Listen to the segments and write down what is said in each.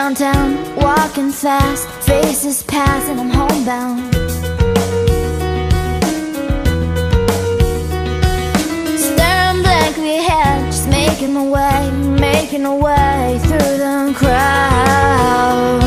downtown, walking fast, faces pass and I'm homebound. Staring blankly ahead, just making my way through the crowd.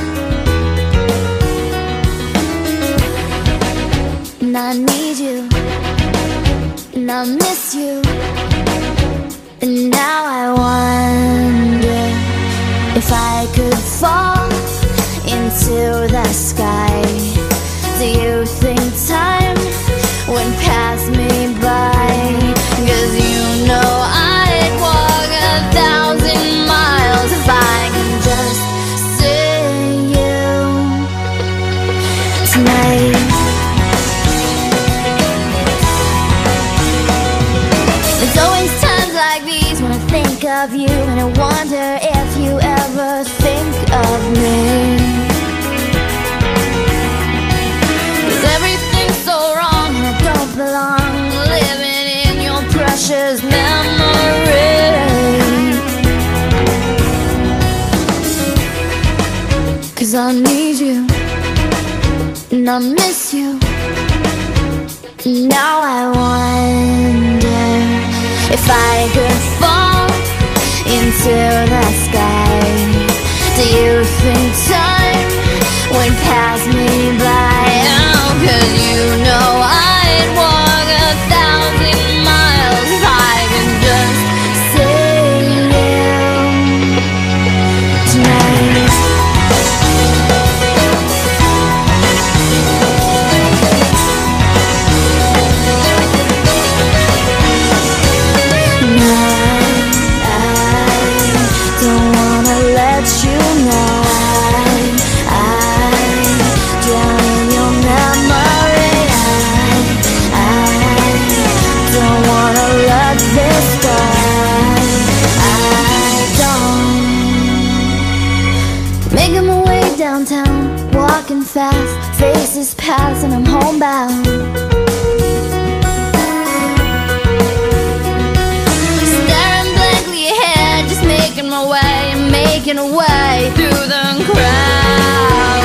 And I need you, and I miss you, and now I wonder if I could fall into the sky. Do you think time would pass me by? 'Cause you know I'd walk 1,000 miles if I could just see you tonight. There's always times like these when I think of you, and I wonder if you ever think of me. 'Cause everything's so wrong and I don't belong, living in your precious memory. 'Cause I need you, and I miss you, and now I wonder if I could fall into the sky. Do you think time would pass me by? Oh, 'cause you know I'd walk 1,000 miles if I could just see you tonight. Making my way downtown, walking fast, faces pass and I'm homebound. Staring blankly ahead, just making my way through the crowd.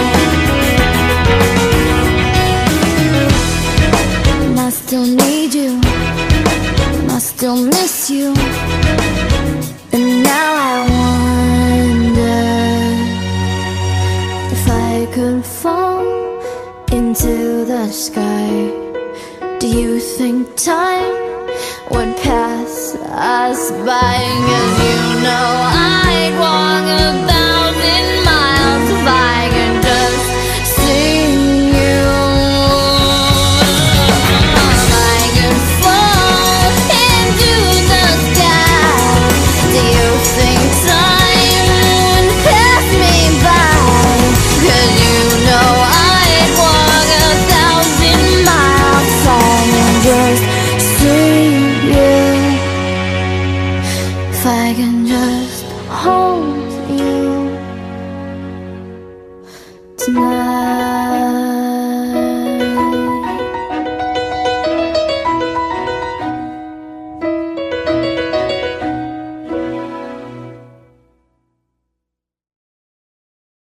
And I still need you, and I still miss you, and now I wonder if I could fall into the sky. Do you think time would pass us by? 'Cause you know I'd walk 1,000 miles if I could just see you. If I could fall into the sky, do you think time would pass me by? 'Cause you know I'd walk 1,000 miles if I could just see you. If I can just hold you tonight.